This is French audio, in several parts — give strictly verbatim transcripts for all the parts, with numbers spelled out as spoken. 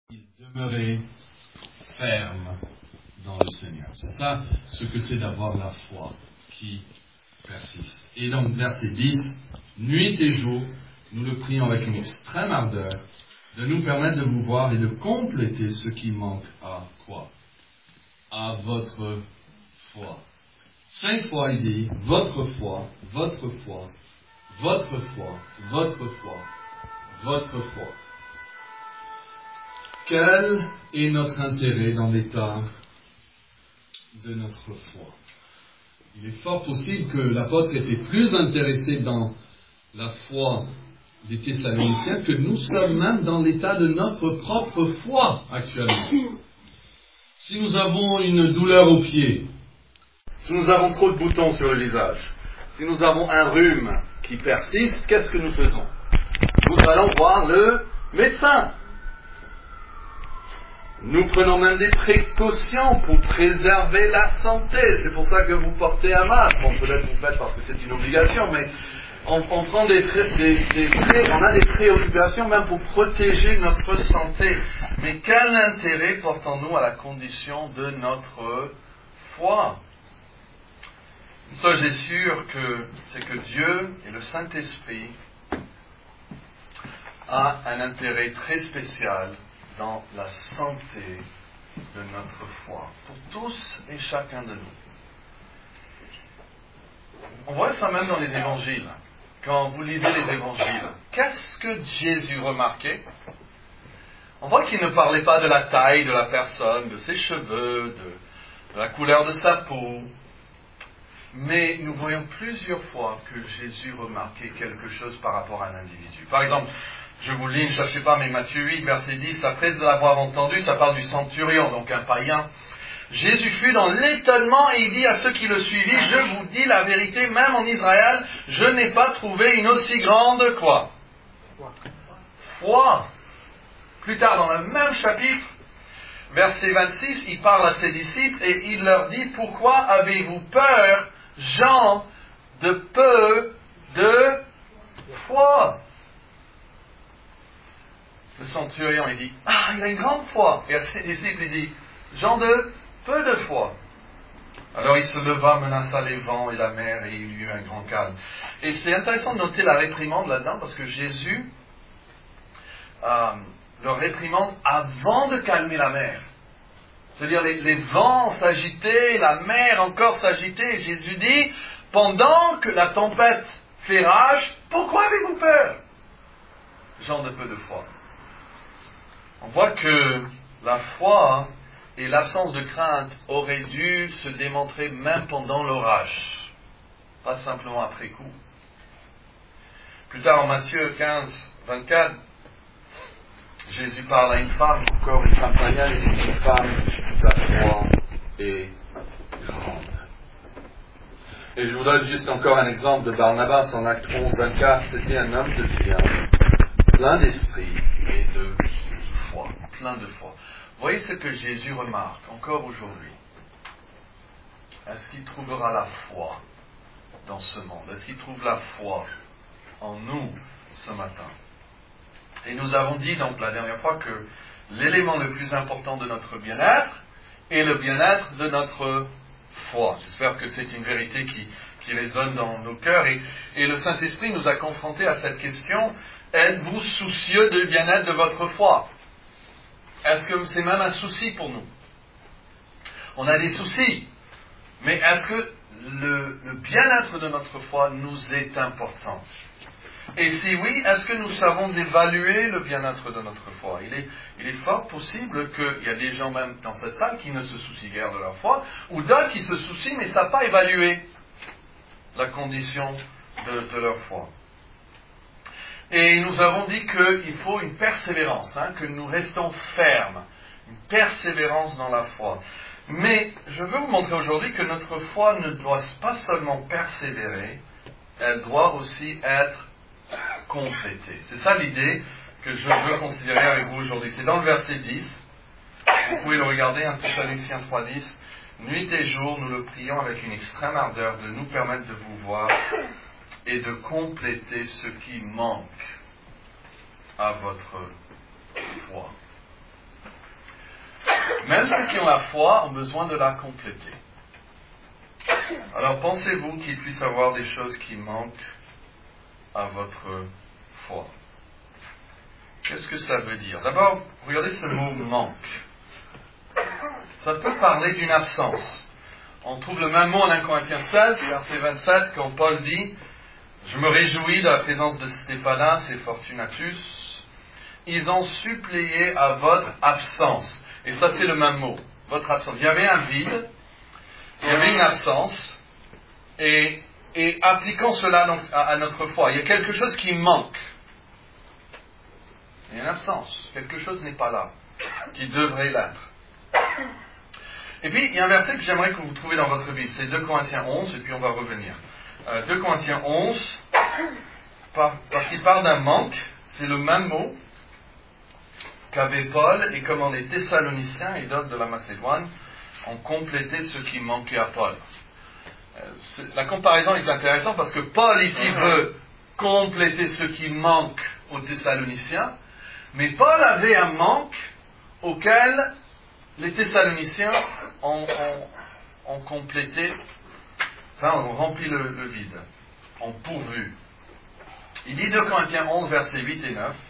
Demeurer ferme dans le Seigneur. C'est ça ce que c'est d'avoir la foi qui persiste. Et donc, verset dix, nuit et jour, nous le prions avec une extrême ardeur de nous permettre de vous voir et de compléter ce qui manque à quoi? À votre foi. Cinq fois il dit, votre foi, votre foi, votre foi, votre foi, votre foi. Quel est notre intérêt dans l'état de notre foi? Il est fort possible que l'apôtre était plus intéressé dans la foi des Thessaloniciens que nous sommes même dans l'état de notre propre foi actuellement. Si nous avons une douleur au pied, si nous avons trop de boutons sur le visage, si nous avons un rhume qui persiste, qu'est-ce que nous faisons? Nous allons voir le médecin. Nous prenons même des précautions pour préserver la santé. C'est pour ça que vous portez un masque. Bon, peut-être vous faites parce que c'est une obligation, mais on, on prend des, des, des, des, on a des préoccupations même pour protéger notre santé. Mais quel intérêt portons-nous à la condition de notre foi? Une chose est sûre, que, c'est que Dieu et le Saint-Esprit ont un intérêt très spécial dans la santé de notre foi, pour tous et chacun de nous. On voit ça même dans les évangiles. Quand vous lisez les évangiles, qu'est-ce que Jésus remarquait? On voit qu'il ne parlait pas de la taille de la personne, de ses cheveux, de, de la couleur de sa peau. Mais nous voyons plusieurs fois que Jésus remarquait quelque chose par rapport à un individu. Par exemple, je vous lis, ne cherchez pas, mais Matthieu huit, verset dix, après l'avoir entendu, ça parle du centurion, donc un païen. Jésus fut dans l'étonnement et il dit à ceux qui le suivirent, je vous dis la vérité, même en Israël, je n'ai pas trouvé une aussi grande quoi? Foi. Plus tard, dans le même chapitre, verset vingt-six, il parle à ses disciples et il leur dit, pourquoi avez-vous peur, gens de peu de foi? Le centurion, il dit, ah, il a une grande foi. Et à ses disciples, il dit, gens de peu de foi. Alors il se leva, menaça les vents et la mer, et il y eut un grand calme. Et c'est intéressant de noter la réprimande là-dedans, parce que Jésus euh, leur réprimande avant de calmer la mer. C'est-à-dire les, les vents s'agitaient, la mer encore s'agitait, et Jésus dit, pendant que la tempête fait rage, pourquoi avez-vous peur? Gens de peu de foi. On voit que la foi et l'absence de crainte auraient dû se démontrer même pendant l'orage, pas simplement après coup. Plus tard en Matthieu quinze, vingt-quatre, Jésus parle à une femme, encore une femme païenne, et dit, une femme, ta foi est grande. Et je vous donne juste encore un exemple de Barnabas en Acte onze, vingt-quatre. C'était un homme de bien, plein d'esprit et de foi, plein de foi. Voyez ce que Jésus remarque encore aujourd'hui. Est-ce qu'il trouvera la foi dans ce monde? Est-ce qu'il trouve la foi en nous ce matin? Et nous avons dit donc la dernière fois que l'élément le plus important de notre bien-être est le bien-être de notre foi. J'espère que c'est une vérité qui, qui résonne dans nos cœurs. Et, et le Saint-Esprit nous a confrontés à cette question. Êtes-vous soucieux du bien-être de votre foi? Est-ce que c'est même un souci pour nous? On a des soucis. Mais est-ce que le, le bien-être de notre foi nous est important? Et si oui, est-ce que nous savons évaluer le bien-être de notre foi? Il est, il est fort possible qu'il y a des gens même dans cette salle qui ne se soucient guère de leur foi, ou d'autres qui se soucient mais ne savent pas évaluer la condition de, de leur foi. Et nous avons dit qu'il faut une persévérance, hein, que nous restons fermes, une persévérance dans la foi. Mais je veux vous montrer aujourd'hui que notre foi ne doit pas seulement persévérer, elle doit aussi être complétée. C'est ça l'idée que je veux considérer avec vous aujourd'hui. C'est dans le verset dix, vous pouvez le regarder, un Thessaloniciens trois dix. Nuit et jour, nous le prions avec une extrême ardeur de nous permettre de vous voir et de compléter ce qui manque à votre foi. Même ceux qui ont la foi ont besoin de la compléter. Alors pensez-vous qu'il puisse y avoir des choses qui manquent à votre foi? Qu'est-ce que ça veut dire? D'abord, regardez ce mot manque. Ça peut parler d'une absence. On trouve le même mot en un Corinthiens seize, verset vingt-sept, quand Paul dit « Je me réjouis de la présence de Stéphanas et Fortunatus. Ils ont suppléé à votre absence. » Et ça, c'est le même mot. Votre absence. Il y avait un vide, il y avait une absence, et, et appliquant cela donc à, à notre foi, il y a quelque chose qui manque. Il y a une absence. Quelque chose n'est pas là, qui devrait l'être. Et puis, il y a un verset que j'aimerais que vous trouviez dans votre Bible. C'est deux Corinthiens onze, et puis on va revenir. Euh, deux Corinthiens onze, par, parce qu'il parle d'un manque, c'est le même mot qu'avait Paul, et comment les Thessaloniciens et d'autres de la Macédoine ont complété ce qui manquait à Paul. Euh, la comparaison est intéressante parce que Paul ici veut compléter ce qui manque aux Thessaloniciens, mais Paul avait un manque auquel les Thessaloniciens ont, ont, ont complété, enfin ont rempli le, le vide, ont pourvu. Il dit deux Corinthiens onze, versets huit et neuf,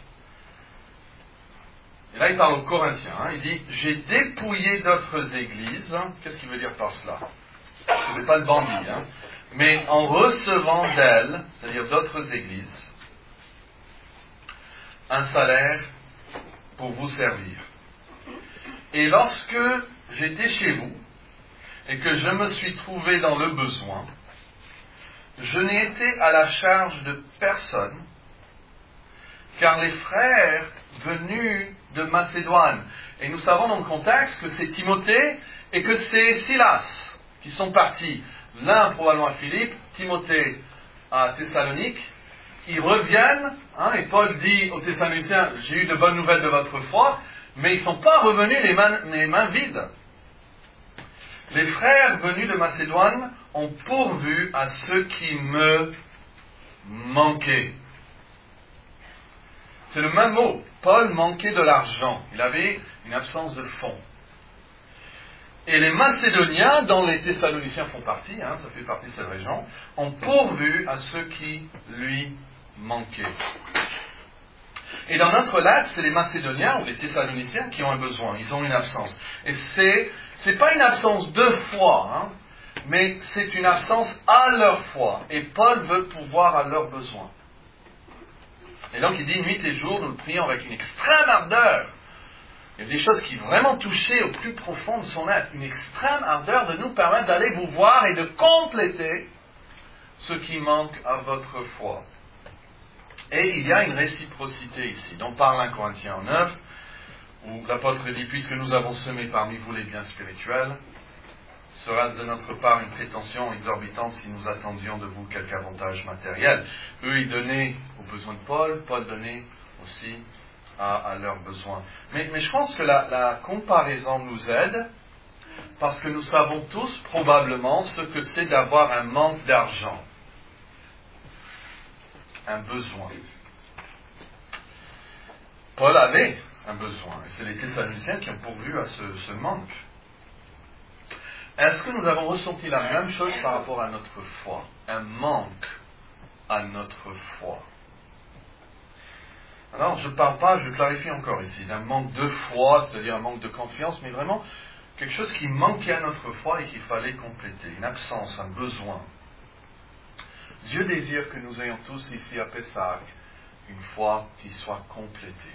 et là il parle aux Corinthiens, hein, il dit « J'ai dépouillé d'autres églises », qu'est-ce qu'il veut dire par cela? Ce n'est pas le bandit, hein, mais en recevant d'elles, c'est-à-dire d'autres églises, un salaire pour vous servir. Et lorsque j'étais chez vous, et que je me suis trouvé dans le besoin, je n'ai été à la charge de personne, car les frères venus de Macédoine, et nous savons dans le contexte que c'est Timothée et que c'est Silas qui sont partis, l'un probablement à Philippe, Timothée à Thessalonique, ils reviennent, hein, et Paul dit aux Thessaloniciens, j'ai eu de bonnes nouvelles de votre foi, mais ils ne sont pas revenus les mains, les mains vides. Les frères venus de Macédoine ont pourvu à ceux qui me manquaient. C'est le même mot. Paul manquait de l'argent. Il avait une absence de fonds. Et les Macédoniens, dont les Thessaloniciens font partie, hein, ça fait partie de cette région, ont pourvu à ceux qui lui manquaient. Et dans notre lettre, c'est les Macédoniens ou les Thessaloniciens qui ont un besoin, ils ont une absence. Et c'est, c'est pas une absence de foi, hein, mais c'est une absence à leur foi. Et Paul veut pourvoir à leurs besoins. Et donc il dit, nuit et jour, nous le prions avec une extrême ardeur. Il y a des choses qui vraiment touchaient au plus profond de son être. Une extrême ardeur de nous permettre d'aller vous voir et de compléter ce qui manque à votre foi. Et il y a une réciprocité ici, dont parle un Corinthiens neuf, où l'apôtre dit, puisque nous avons semé parmi vous les biens spirituels, sera-ce de notre part une prétention exorbitante si nous attendions de vous quelque avantage matériel? Eux, ils donnaient aux besoins de Paul, Paul donnait aussi à, à leurs besoins. Mais, mais je pense que la, la comparaison nous aide, parce que nous savons tous probablement ce que c'est d'avoir un manque d'argent. Un besoin. Paul avait un besoin, et c'est les Thessaloniciens qui ont pourvu à ce, ce manque. Est-ce que nous avons ressenti la même chose par rapport à notre foi? Un manque à notre foi. Alors, je ne parle pas, je clarifie encore ici, d'un manque de foi, c'est-à-dire un manque de confiance, mais vraiment quelque chose qui manquait à notre foi et qu'il fallait compléter, une absence, un besoin. Dieu désire que nous ayons tous ici à Pessac une foi qui soit complétée.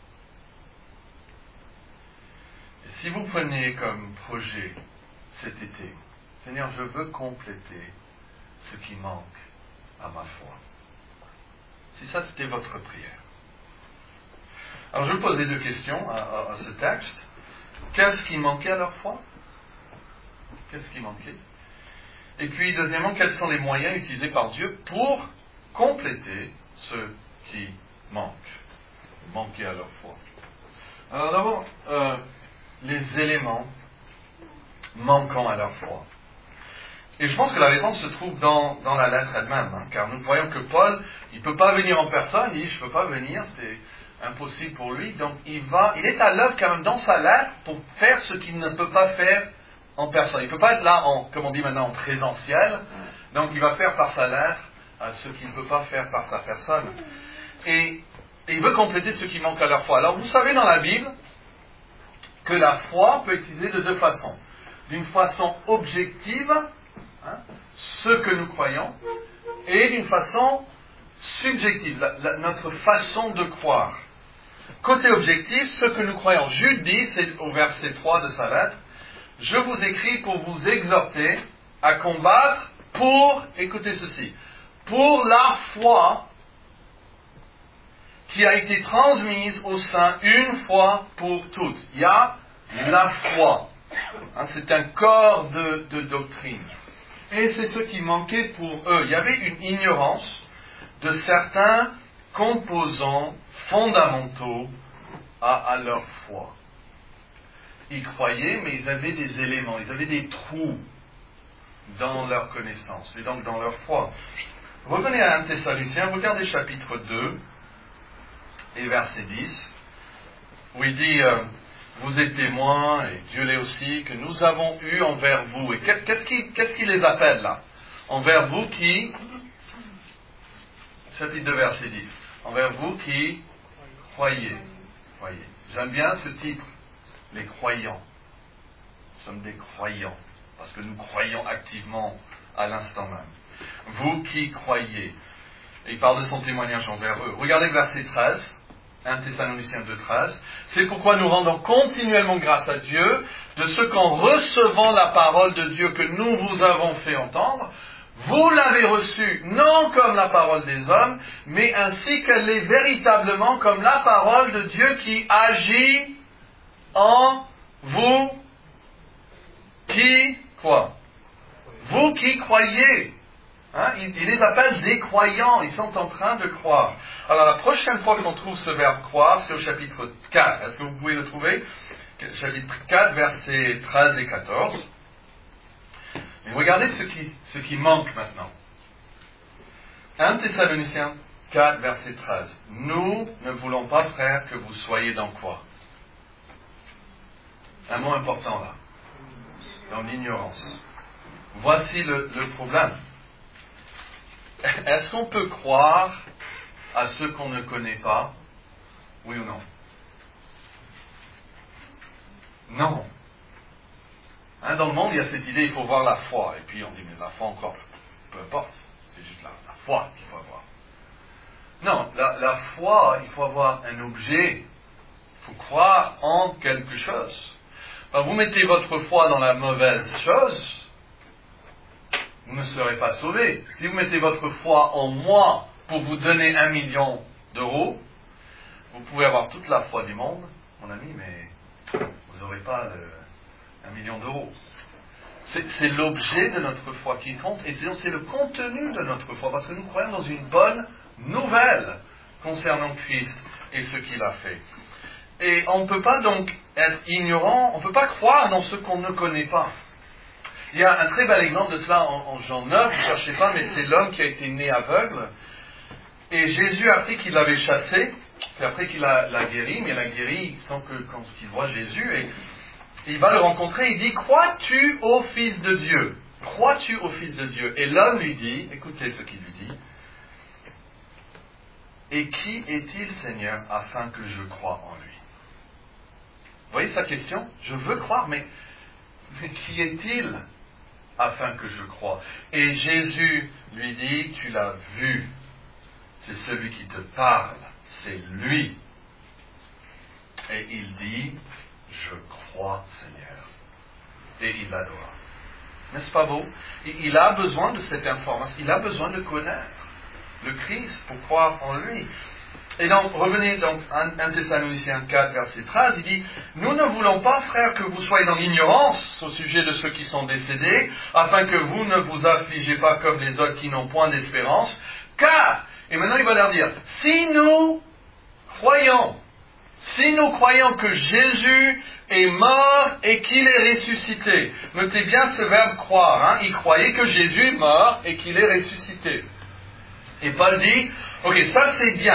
Et si vous prenez comme projet cet été, Seigneur, je veux compléter ce qui manque à ma foi. Si ça c'était votre prière. Alors je vais poser deux questions à, à, à ce texte. Qu'est-ce qui manquait à leur foi? Qu'est-ce qui manquait? Et puis, deuxièmement, quels sont les moyens utilisés par Dieu pour compléter ce qui manque, manquer à leur foi? Alors d'abord, euh, les éléments manquant à leur foi. Et je pense que la réponse se trouve dans, dans la lettre elle-même, hein, car nous voyons que Paul, il ne peut pas venir en personne, il dit, je ne peux pas venir, c'est, impossible pour lui. Donc il va, il est à l'œuvre quand même dans sa lettre pour faire ce qu'il ne peut pas faire en personne. Il ne peut pas être là, en, comme on dit maintenant, en présentiel. Donc il va faire par sa lettre euh, ce qu'il ne peut pas faire par sa personne. Et, et il veut compléter ce qui manque à leur foi. Alors vous savez dans la Bible que la foi peut être utilisée de deux façons. D'une façon objective, hein, ce que nous croyons, et d'une façon subjective, la, la, notre façon de croire. Côté objectif, ce que nous croyons. Jude dit, c'est au verset trois de sa lettre, « Je vous écris pour vous exhorter à combattre pour, écoutez ceci, pour la foi qui a été transmise au sein une fois pour toutes. » Il y a la foi. Hein, c'est un corps de, de doctrine. Et c'est ce qui manquait pour eux. Il y avait une ignorance de certains composants fondamentaux à, à leur foi. Ils croyaient, mais ils avaient des éléments, ils avaient des trous dans leur connaissance et donc dans leur foi. Revenez à un Thessaloniciens, regardez chapitre deux et verset dix, où il dit euh, « Vous êtes témoins, et Dieu l'est aussi, que nous avons eu envers vous. » Et qu'est-ce qui, qu'est-ce qui les appelle là? Envers vous qui... Chapitre deux, verset dix. Envers vous qui croyez. croyez. J'aime bien ce titre, les croyants. Nous sommes des croyants, parce que nous croyons activement à l'instant même. Vous qui croyez. Et il parle de son témoignage envers eux. Regardez verset treize. un Thessaloniciens deux, treize. C'est pourquoi nous rendons continuellement grâce à Dieu de ce qu'en recevant la parole de Dieu que nous vous avons fait entendre, vous l'avez reçue non comme la parole des hommes, mais ainsi qu'elle est véritablement comme la parole de Dieu qui agit en vous qui, quoi? Vous qui croyez. Hein, il, il les appelle des croyants, ils sont en train de croire. Alors la prochaine fois qu'on trouve ce verbe croire, c'est au chapitre quatre. Est-ce que vous pouvez le trouver? Chapitre quatre, versets treize et quatorze. Mais regardez ce qui, ce qui manque maintenant. un Thessaloniciens quatre, verset treize. Nous ne voulons pas, frères, que vous soyez dans quoi? Un mot important là. Dans l'ignorance. Voici le, le problème. Est-ce qu'on peut croire à ce qu'on ne connaît pas? Oui ou non? Non. Hein, dans le monde, il y a cette idée, il faut voir la foi. Et puis on dit, mais la foi encore, peu importe. C'est juste la, la foi qu'il faut avoir. Non, la, la foi, il faut avoir un objet. Il faut croire en quelque chose. Ben, vous mettez votre foi dans la mauvaise chose, vous ne serez pas sauvé. Si vous mettez votre foi en moi pour vous donner un million d'euros, vous pouvez avoir toute la foi du monde, mon ami, mais vous n'aurez pas euh, un million d'euros. C'est, c'est l'objet de notre foi qui compte, et c'est, c'est le contenu de notre foi, parce que nous croyons dans une bonne nouvelle concernant Christ et ce qu'il a fait. Et on ne peut pas donc être ignorant, on ne peut pas croire dans ce qu'on ne connaît pas. Il y a un très bel exemple de cela en, en Jean neuf, ne cherchez pas, mais c'est l'homme qui a été né aveugle. Et Jésus, après qu'il l'avait chassé, c'est après qu'il l'a, l'a guéri, mais il l'a guéri sans que, quand il voit Jésus, et il va le rencontrer, il dit, crois-tu au Fils de Dieu? Crois-tu au Fils de Dieu? Et l'homme lui dit, écoutez ce qu'il lui dit, et qui est-il, Seigneur, afin que je croie en lui? Vous voyez sa question? Je veux croire, mais, mais qui est-il afin que je croie? Et Jésus lui dit, tu l'as vu, c'est celui qui te parle, c'est lui. Et il dit, je crois, Seigneur. Et il l'adore. N'est-ce pas beau? Il a besoin de cette information, il a besoin de connaître le Christ pour croire en lui. Et donc, revenez donc à un Thessaloniciens quatre, verset treize, il dit, nous ne voulons pas, frères, que vous soyez dans l'ignorance au sujet de ceux qui sont décédés, afin que vous ne vous affligez pas comme les autres qui n'ont point d'espérance, car, et maintenant il va leur dire, si nous croyons, si nous croyons que Jésus est mort et qu'il est ressuscité, notez bien ce verbe croire, hein, il croyait que Jésus est mort et qu'il est ressuscité. Et Paul dit, ok, ça c'est bien,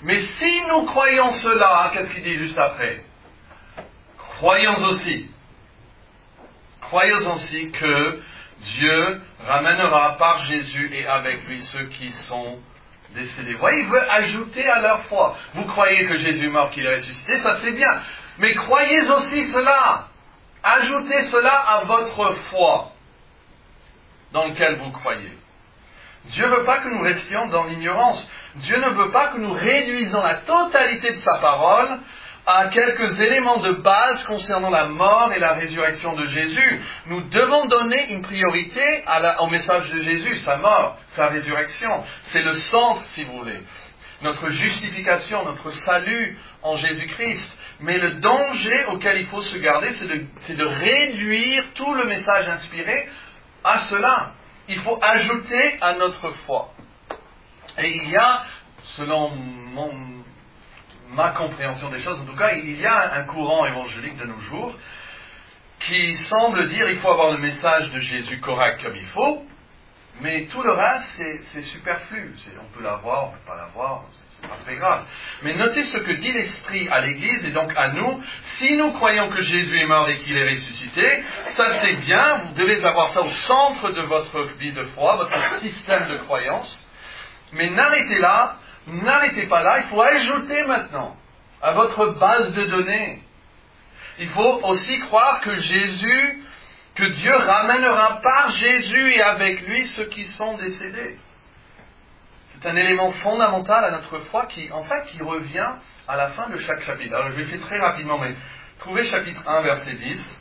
Mais si nous croyons cela, qu'est-ce qu'il dit juste après? Croyons aussi. Croyons aussi que Dieu ramènera par Jésus et avec lui ceux qui sont décédés. Vous voyez, il veut ajouter à leur foi. Vous croyez que Jésus est mort, qu'il est ressuscité, ça c'est bien. Mais croyez aussi cela. Ajoutez cela à votre foi dans laquelle vous croyez. Dieu ne veut pas que nous restions dans l'ignorance. Dieu ne veut pas que nous réduisons la totalité de sa parole à quelques éléments de base concernant la mort et la résurrection de Jésus. Nous devons donner une priorité à la, au message de Jésus, sa mort, sa résurrection. C'est le centre, si vous voulez. Notre justification, notre salut en Jésus-Christ. Mais le danger auquel il faut se garder, c'est de, c'est de réduire tout le message inspiré à cela. Il faut ajouter à notre foi. Et il y a, selon mon, ma compréhension des choses, en tout cas, il y a un courant évangélique de nos jours qui semble dire qu'il faut avoir le message de Jésus correct comme il faut, mais tout le reste, c'est, c'est superflu. C'est, on peut l'avoir, on ne peut pas l'avoir, c'est, c'est pas très grave. Mais notez ce que dit l'Esprit à l'Église et donc à nous. Si nous croyons que Jésus est mort et qu'il est ressuscité, ça c'est bien, vous devez avoir ça au centre de votre vie de foi, votre système de croyance. Mais n'arrêtez là, n'arrêtez pas là, il faut ajouter maintenant à votre base de données. Il faut aussi croire que Jésus, que Dieu ramènera par Jésus et avec lui ceux qui sont décédés. C'est un élément fondamental à notre foi qui, en fait, qui revient à la fin de chaque chapitre. Alors je vais faire très rapidement, mais trouvez chapitre un, verset dix.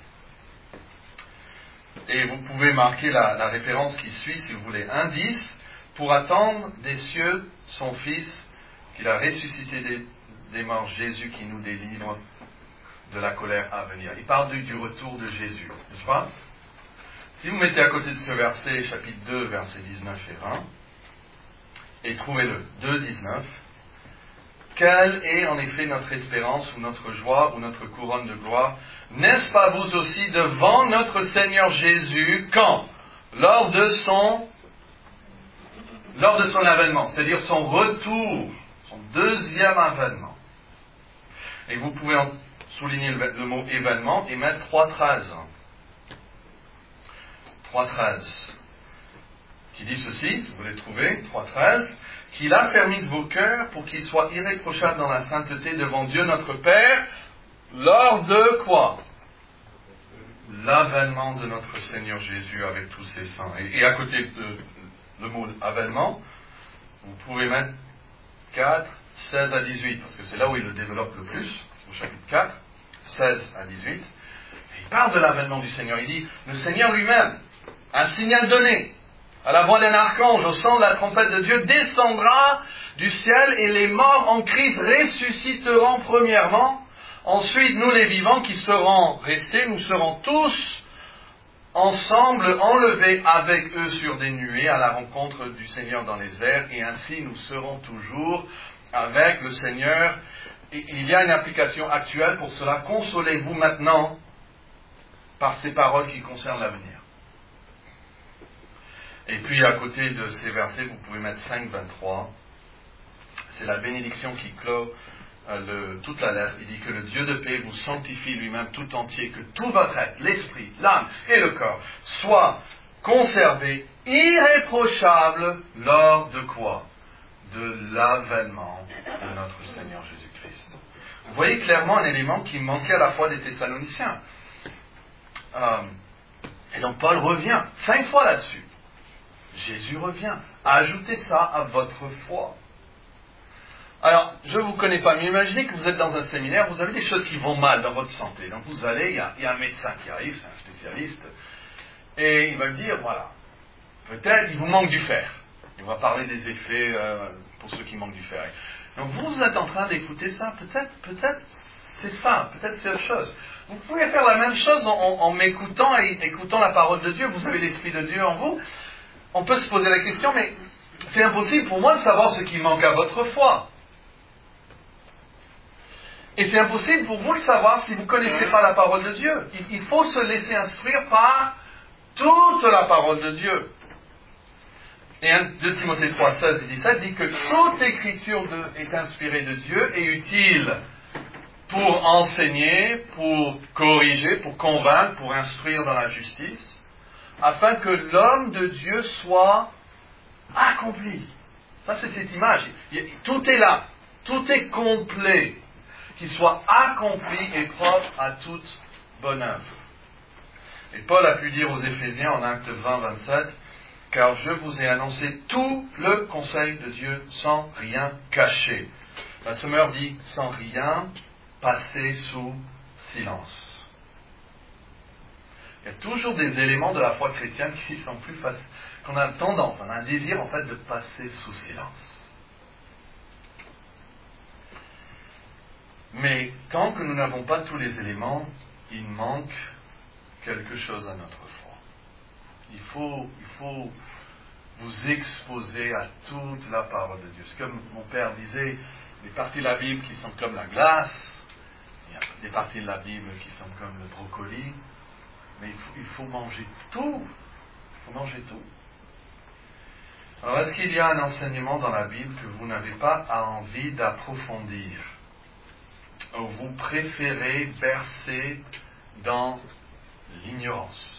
Et vous pouvez marquer la, la référence qui suit, si vous voulez. un dix. Pour attendre des cieux son Fils, qu'il a ressuscité des, des morts, Jésus qui nous délivre de la colère à venir. Il parle du, du retour de Jésus, n'est-ce pas? Si vous mettez à côté de ce verset, chapitre deux, versets dix-neuf et vingt, et trouvez-le, deux, dix-neuf, quelle est en effet notre espérance ou notre joie ou notre couronne de gloire? N'est-ce pas vous aussi devant notre Seigneur Jésus, quand? Lors de son Lors de son avènement, c'est-à-dire son retour, son deuxième avènement. Et vous pouvez en souligner le, le mot événement et mettre trois treize. trois treize. Qui dit ceci, si vous voulez trouver, trois treize, qu'il a permis vos cœurs pour qu'ils soient irréprochables dans la sainteté devant Dieu notre Père, lors de quoi? L'avènement de notre Seigneur Jésus avec tous ses saints. Et, et à côté de le mot avènement, vous pouvez mettre quatre, seize à dix-huit, parce que c'est là où il le développe le plus, au chapitre quatre, seize à dix-huit. Et il parle de l'avènement du Seigneur. Il dit, le Seigneur lui-même, un signal donné, à la voix d'un archange, au son de la trompette de Dieu, descendra du ciel et les morts en Christ ressusciteront premièrement. Ensuite, nous les vivants qui serons restés, nous serons tous ensemble enlevés avec eux sur des nuées à la rencontre du Seigneur dans les airs, et ainsi nous serons toujours avec le Seigneur. Et il y a une application actuelle pour cela. Consolez-vous maintenant par ces paroles qui concernent l'avenir. Et puis à côté de ces versets, vous pouvez mettre cinq, vingt-trois. C'est la bénédiction qui clôt Le, toute la lettre. Il dit que le Dieu de paix vous sanctifie lui-même tout entier, que tout votre être, l'esprit, l'âme et le corps soient conservés irréprochables lors de quoi? De l'avènement de notre Seigneur Jésus-Christ. Vous voyez clairement un élément qui manquait à la foi des Thessaloniciens. Euh, et donc Paul revient cinq fois là-dessus. Jésus revient. Ajoutez ça à votre foi. Alors, je ne vous connais pas, mais imaginez que vous êtes dans un séminaire, vous avez des choses qui vont mal dans votre santé. Donc vous allez, il y a, il y a un médecin qui arrive, c'est un spécialiste, et il va me dire, voilà, peut-être il vous manque du fer. Il va parler des effets euh, pour ceux qui manquent du fer. Donc vous, vous êtes en train d'écouter ça, peut-être, peut-être c'est ça, peut-être c'est autre chose. Vous pouvez faire la même chose en, en, en m'écoutant et écoutant la parole de Dieu, vous avez l'Esprit de Dieu en vous. On peut se poser la question, mais c'est impossible pour moi de savoir ce qui manque à votre foi. Et c'est impossible pour vous de savoir si vous ne connaissez pas la parole de Dieu. Il, il faut se laisser instruire par toute la parole de Dieu. Et deux Timothée trois, seize et dix-sept dit que toute écriture de, est inspirée de Dieu et utile pour enseigner, pour corriger, pour convaincre, pour instruire dans la justice, afin que l'homme de Dieu soit accompli. Ça, c'est cette image. Tout est là. Tout est complet. Qu'il soit accompli et propre à toute bonne œuvre. Et Paul a pu dire aux Éphésiens en Actes vingt, vingt-sept, « Car je vous ai annoncé tout le conseil de Dieu sans rien cacher. » La Semeur dit « sans rien passer sous silence. » Il y a toujours des éléments de la foi chrétienne qui sont plus faciles, qu'on a tendance, on a un désir en fait de passer sous silence. Mais tant que nous n'avons pas tous les éléments, il manque quelque chose à notre foi. Il faut, il faut vous exposer à toute la parole de Dieu. C'est comme mon père disait, des parties de la Bible qui sont comme la glace, il y a des parties de la Bible qui sont comme le brocoli, mais il faut, il faut manger tout. Il faut manger tout. Alors, est-ce qu'il y a un enseignement dans la Bible que vous n'avez pas envie d'approfondir, ou vous préférez bercer dans l'ignorance?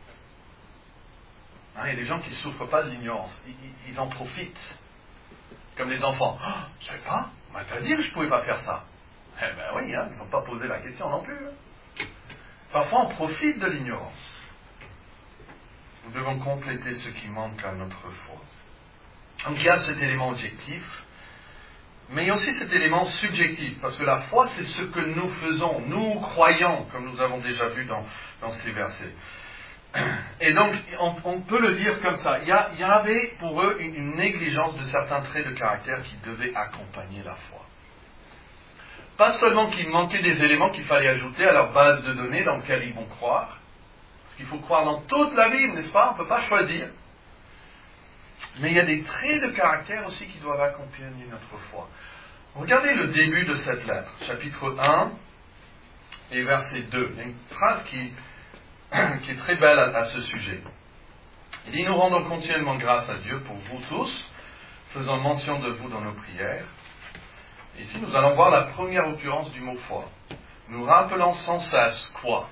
Hein, il y a des gens qui ne souffrent pas de l'ignorance, ils, ils en profitent. Comme les enfants. Oh, je ne savais pas, on m'a dit que je ne pouvais pas faire ça. Eh bien oui, hein, ils n'ont pas posé la question non plus. Hein. Parfois on profite de l'ignorance. Nous devons compléter ce qui manque à notre foi. Donc il y a cet élément objectif, mais il y a aussi cet élément subjectif, parce que la foi c'est ce que nous faisons, nous croyons, comme nous avons déjà vu dans, dans ces versets. Et donc, on, on peut le dire comme ça. Il y, a, il y avait pour eux une, une négligence de certains traits de caractère qui devaient accompagner la foi. Pas seulement qu'il manquait des éléments qu'il fallait ajouter à leur base de données dans laquelle ils vont croire, parce qu'il faut croire dans toute la Bible, n'est-ce pas? On ne peut pas choisir. Mais il y a des traits de caractère aussi qui doivent accompagner notre foi. Regardez le début de cette lettre, chapitre un et verset deux. Il y a une phrase qui... qui est très belle à, à ce sujet. Il dit, nous rendons continuellement grâce à Dieu pour vous tous, faisant mention de vous dans nos prières. Ici, nous allons voir la première occurrence du mot foi. Nous rappelons sans cesse quoi?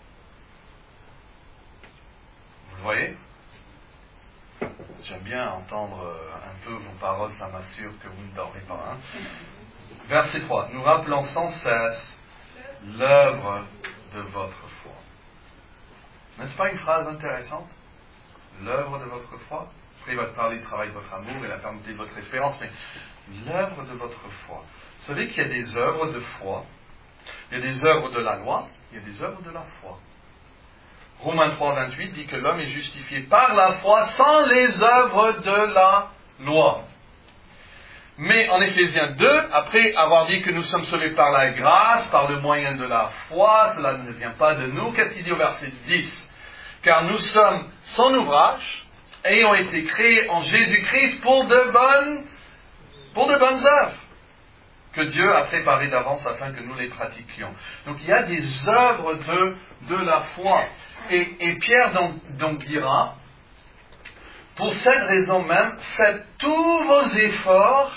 Vous le voyez? J'aime bien entendre un peu vos paroles, ça m'assure que vous ne dormez pas. Hein? Verset trois. Nous rappelons sans cesse l'œuvre de votre foi. N'est-ce pas une phrase intéressante? L'œuvre de votre foi. Après, il va te parler du travail de votre amour et la fermeté de votre espérance, mais l'œuvre de votre foi. Vous savez qu'il y a des œuvres de foi, il y a des œuvres de la loi, il y a des œuvres de la foi. Romains trois, vingt-huit dit que l'homme est justifié par la foi sans les œuvres de la loi. Mais en Éphésiens deux, après avoir dit que nous sommes sauvés par la grâce, par le moyen de la foi, cela ne vient pas de nous, qu'est-ce qu'il dit au verset dix? Car nous sommes son ouvrage, ayant été créés en Jésus-Christ pour de bonnes, pour de bonnes œuvres, que Dieu a préparées d'avance afin que nous les pratiquions. Donc il y a des œuvres de, de la foi. Et, et Pierre donc, donc dira, pour cette raison même, faites tous vos efforts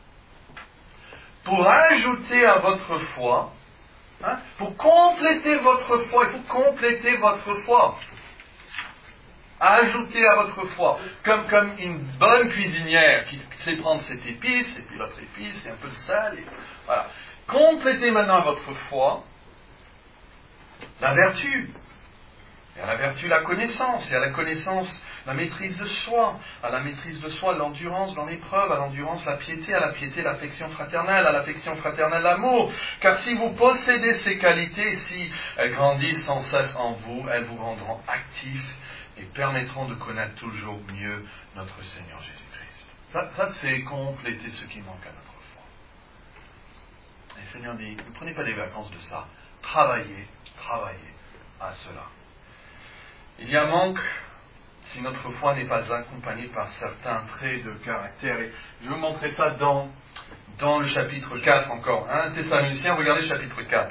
pour ajouter à votre foi, hein, pour compléter votre foi, il faut compléter votre foi. Ajouter à votre foi, comme, comme une bonne cuisinière qui sait prendre cette épice, et puis l'autre épice, et un peu de sel, et voilà. Complétez maintenant à votre foi la vertu. Et à la vertu, la connaissance, et à la connaissance, la maîtrise de soi, à la maîtrise de soi, l'endurance dans l'épreuve, à l'endurance, la piété, à la piété, l'affection fraternelle, à l'affection fraternelle, l'amour. Car si vous possédez ces qualités, si elles grandissent sans cesse en vous, elles vous rendront actifs et permettront de connaître toujours mieux notre Seigneur Jésus-Christ. Ça, ça c'est compléter ce qui manque à notre foi. Et le Seigneur dit, ne prenez pas des vacances de ça. Travaillez, travaillez à cela. Il y a un manque si notre foi n'est pas accompagnée par certains traits de caractère. Et je vais vous montrer ça dans, dans le chapitre quatre encore. un Thessaloniciens, regardez le chapitre quatre.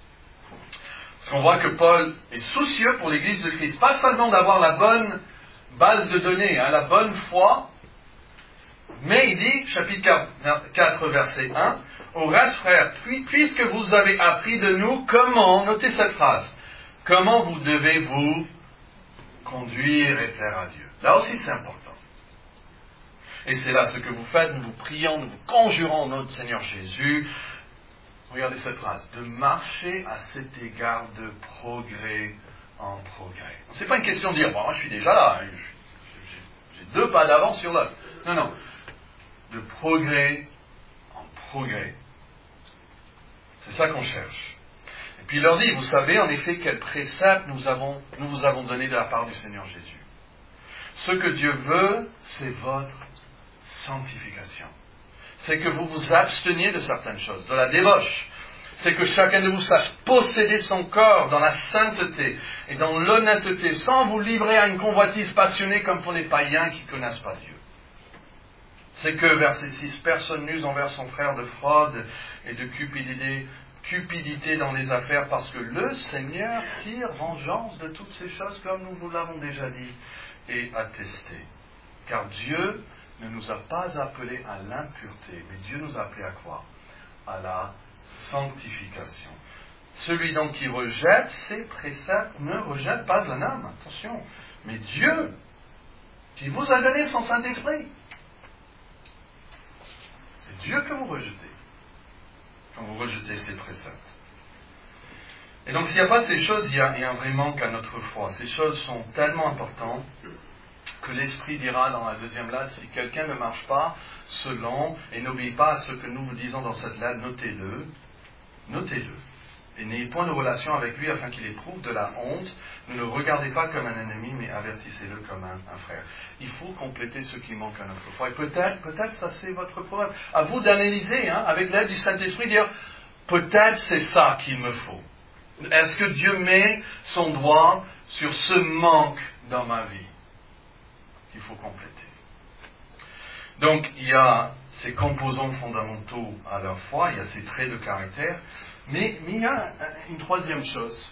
Parce qu'on voit que Paul est soucieux pour l'Église de Christ. Pas seulement d'avoir la bonne base de données, hein, la bonne foi. Mais il dit, chapitre quatre, verset un, au reste, frères, puis, puisque vous avez appris de nous comment, notez cette phrase, comment vous devez vous conduire et plaire à Dieu. Là aussi, c'est important. Et c'est là ce que vous faites, nous vous prions, nous vous conjurons notre Seigneur Jésus. Regardez cette phrase, de marcher à cet égard de progrès en progrès. Ce n'est pas une question de dire, bon, moi je suis déjà là, j'ai deux pas d'avance sur l'autre. Non, non. De progrès en progrès. C'est ça qu'on cherche. Et puis il leur dit, vous savez en effet quel précepte nous, avons, nous vous avons donné de la part du Seigneur Jésus. Ce que Dieu veut, c'est votre sanctification. C'est que vous vous absteniez de certaines choses, de la débauche. C'est que chacun de vous sache posséder son corps dans la sainteté et dans l'honnêteté, sans vous livrer à une convoitise passionnée comme pour les païens qui ne connaissent pas Dieu. C'est que, verset six, personne n'use envers son frère de fraude et de cupidité, cupidité dans les affaires, parce que le Seigneur tire vengeance de toutes ces choses, comme nous vous l'avons déjà dit et attesté. Car Dieu ne nous a pas appelés à l'impureté, mais Dieu nous a appelés à quoi? À la sanctification. Celui donc qui rejette ces préceptes ne rejette pas un homme, attention, mais Dieu, qui vous a donné son Saint-Esprit. C'est Dieu que vous rejetez, quand vous rejetez ces préceptes. Et donc s'il n'y a pas ces choses, il y a, il y a un vrai manque à notre foi. Ces choses sont tellement importantes que l'Esprit dira dans la deuxième lettre, si quelqu'un ne marche pas selon et n'obéit pas à ce que nous vous disons dans cette lettre, notez-le, notez-le, et n'ayez point de relation avec lui afin qu'il éprouve de la honte. Ne le regardez pas comme un ennemi, mais avertissez-le comme un, un frère. Il faut compléter ce qui manque à notre foi. Et peut-être, peut-être ça c'est votre problème. À vous d'analyser, hein, avec l'aide du Saint-Esprit, dire, peut-être c'est ça qu'il me faut. Est-ce que Dieu met son doigt sur ce manque dans ma vie qu'il faut compléter? Donc, il y a ces composants fondamentaux à leur foi, il y a ces traits de caractère, mais, mais il y a une troisième chose.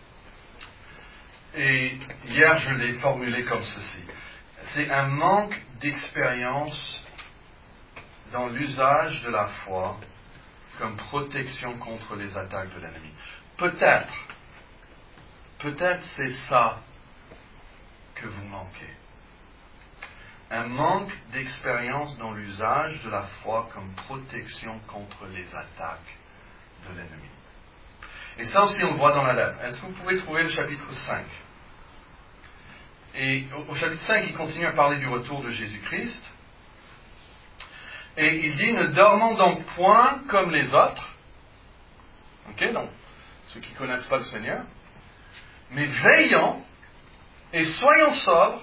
Et hier, je l'ai formulé comme ceci. C'est un manque d'expérience dans l'usage de la foi comme protection contre les attaques de l'ennemi. Peut-être, peut-être c'est ça que vous manquez. Un manque d'expérience dans l'usage de la foi comme protection contre les attaques de l'ennemi. Et ça aussi on le voit dans la lettre. Est-ce que vous pouvez trouver le chapitre cinq? Et au, au chapitre cinq, il continue à parler du retour de Jésus-Christ. Et il dit, ne dormons donc point comme les autres. Ok, donc, ceux qui ne connaissent pas le Seigneur. Mais veillons et soyons sobres.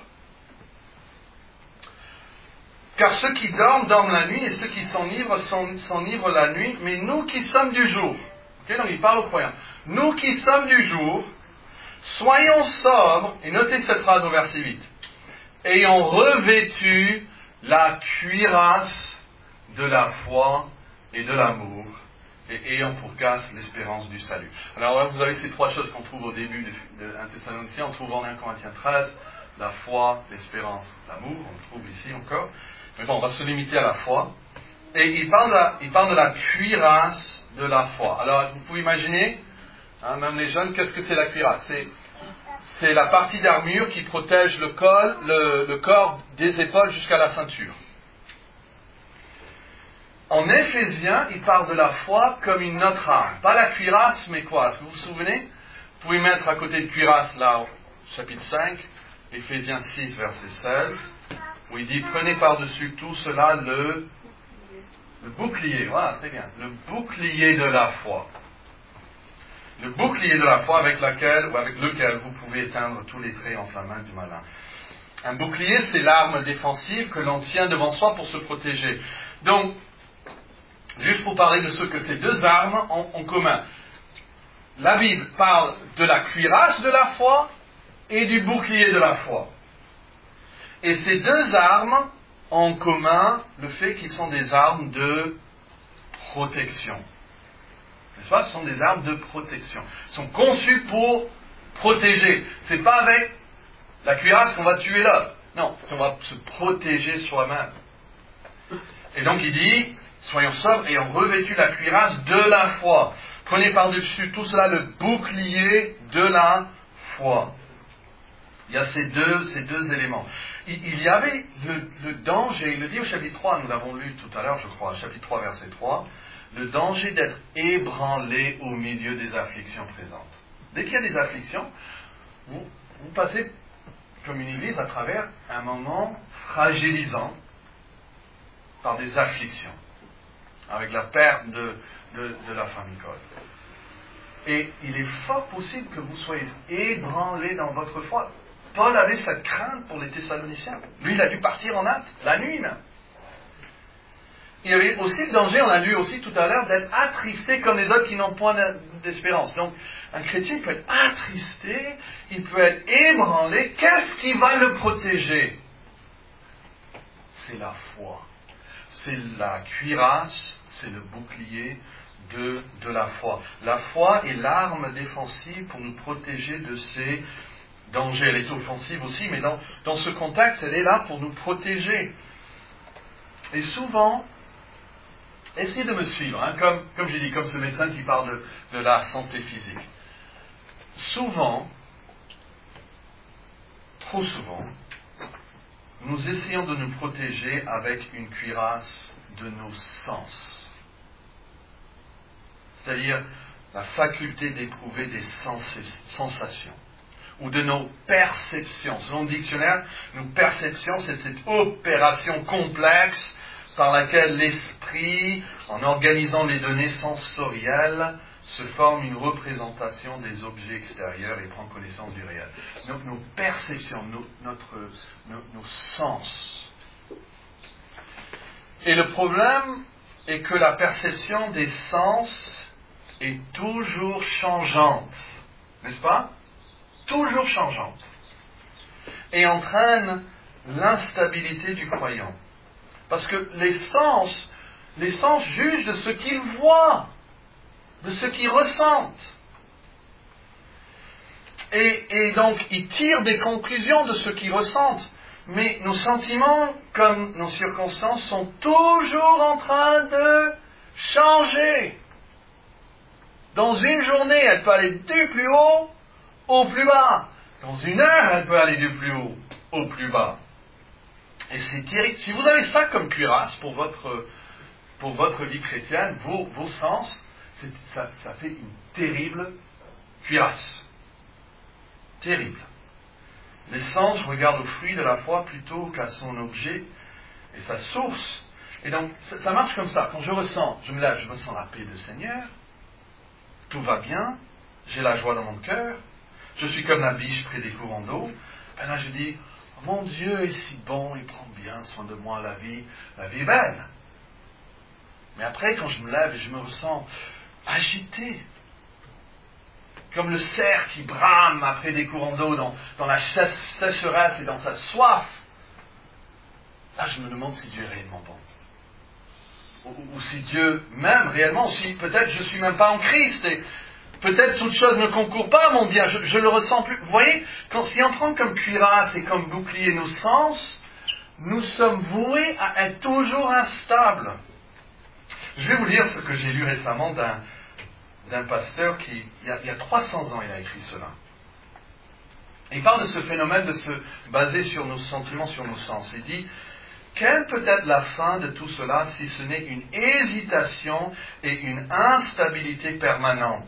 Car ceux qui dorment, dorment la nuit, et ceux qui s'enivrent, s'enivrent la nuit. Mais nous qui sommes du jour, okay, donc il parle aux croyants, nous qui sommes du jour, soyons sobres, et notez cette phrase au verset huit, ayant revêtu la cuirasse de la foi et de l'amour, et ayant pour casque l'espérance du salut. Alors là, vous avez ces trois choses qu'on trouve au début de un Thessaloniciens, on trouve en un Corinthiens treize, la foi, l'espérance, l'amour, on le trouve ici encore. Mais bon, on va se limiter à la foi. Et il parle de la, il parle de la cuirasse de la foi. Alors, vous pouvez imaginer, hein, même les jeunes, qu'est-ce que c'est la cuirasse? C'est, c'est la partie d'armure qui protège le, col, le, le corps des épaules jusqu'à la ceinture. En Éphésiens, il parle de la foi comme une autre arme. Pas la cuirasse, mais quoi? Est-ce que vous vous souvenez? Vous pouvez mettre à côté de cuirasse, là, au chapitre cinq, Éphésiens six, verset seize, où il dit, prenez par-dessus tout cela le, le bouclier, voilà, très bien, le bouclier de la foi. Le bouclier de la foi avec laquelle, ou avec lequel vous pouvez éteindre tous les traits enflammants du malin. Un bouclier, c'est l'arme défensive que l'on tient devant soi pour se protéger. Donc, juste pour parler de ce que ces deux armes ont en commun. La Bible parle de la cuirasse de la foi et du bouclier de la foi. Et ces deux armes ont en commun le fait qu'ils sont des armes de protection. N'est-ce pas? Ce sont des armes de protection. Ils sont conçus pour protéger. Ce n'est pas avec la cuirasse qu'on va tuer l'autre. Non, on va se protéger soi-même. Et donc il dit, soyons sobres et ayant revêtu la cuirasse de la foi. Prenez par-dessus tout cela le bouclier de la foi. Il y a ces deux, ces deux éléments. Il, il y avait le, le danger, il le dit au chapitre trois, nous l'avons lu tout à l'heure, je crois, chapitre trois, verset trois, le danger d'être ébranlé au milieu des afflictions présentes. Dès qu'il y a des afflictions, vous, vous passez comme une église à travers un moment fragilisant par des afflictions, avec la perte de, de, de la famille Cole. Et il est fort possible que vous soyez ébranlés dans votre foi. Paul avait cette crainte pour les Thessaloniciens. Lui, il a dû partir en hâte, la nuit même. Il y avait aussi le danger, on l'a lu aussi tout à l'heure, d'être attristé comme les autres qui n'ont point d'espérance. Donc, un chrétien peut être attristé, il peut être ébranlé. Qu'est-ce qui va le protéger? C'est la foi. C'est la cuirasse, c'est le bouclier de, de la foi. La foi est l'arme défensive pour nous protéger de ces dangers. Elle est offensive aussi, mais dans, dans ce contexte, elle est là pour nous protéger. Et souvent, essayez de me suivre, hein, comme, comme j'ai dit, comme ce médecin qui parle de, de la santé physique. Souvent, trop souvent, nous essayons de nous protéger avec une cuirasse de nos sens. C'est-à-dire la faculté d'éprouver des sens- sensations. Ou de nos perceptions. Selon le dictionnaire, nos perceptions, c'est cette opération complexe par laquelle l'esprit, en organisant les données sensorielles, se forme une représentation des objets extérieurs et prend connaissance du réel. Donc nos perceptions, nos, notre, nos, nos sens. Et le problème est que la perception des sens est toujours changeante. N'est-ce pas? Toujours changeante. Et entraîne l'instabilité du croyant. Parce que les sens, les sens jugent de ce qu'ils voient, de ce qu'ils ressentent. Et, et donc, ils tirent des conclusions de ce qu'ils ressentent. Mais nos sentiments, comme nos circonstances, sont toujours en train de changer. Dans une journée, elle peut aller du plus haut au plus bas. Dans une heure, elle peut aller du plus haut au plus bas. Et c'est terrible. Si vous avez ça comme cuirasse pour votre, pour votre vie chrétienne, vos, vos sens, c'est, ça, ça fait une terrible cuirasse. Terrible. Les sens regardent au fruit de la foi plutôt qu'à son objet et sa source. Et donc, ça, ça marche comme ça. Quand je ressens, je me lève, je ressens la paix du Seigneur. Tout va bien. J'ai la joie dans mon cœur. Je suis comme la biche près des courants d'eau. Ben là, je dis, mon Dieu est si bon, il prend bien soin de moi, la vie, la vie est belle. Mais après, quand je me lève et je me ressens agité, comme le cerf qui brame après des courants d'eau dans, dans la sécheresse et dans sa soif, là, je me demande si Dieu est réellement bon. Ou, ou si Dieu m'aime réellement, ou si peut-être je ne suis même pas en Christ, et peut-être toute chose ne concourt pas à mon bien, je, je le ressens plus. Vous voyez, quand, si on prend comme cuirasse et comme bouclier nos sens, nous sommes voués à être toujours instables. Je vais vous lire ce que j'ai lu récemment d'un, d'un pasteur qui, il y, a, il y a trois cents ans, il a écrit cela. Il parle de ce phénomène de se baser sur nos sentiments, sur nos sens. Il dit, quelle peut être la fin de tout cela si ce n'est une hésitation et une instabilité permanente?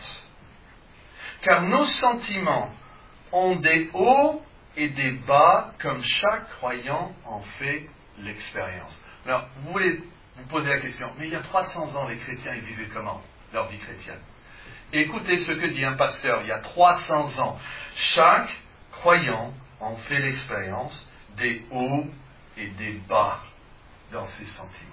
Car nos sentiments ont des hauts et des bas, comme chaque croyant en fait l'expérience. Alors, vous voulez vous poser la question, mais il y a trois cents ans, les chrétiens, ils vivaient comment, leur vie chrétienne? Et écoutez ce que dit un pasteur il y a trois cents ans. Chaque croyant en fait l'expérience des hauts et des bas dans ses sentiments.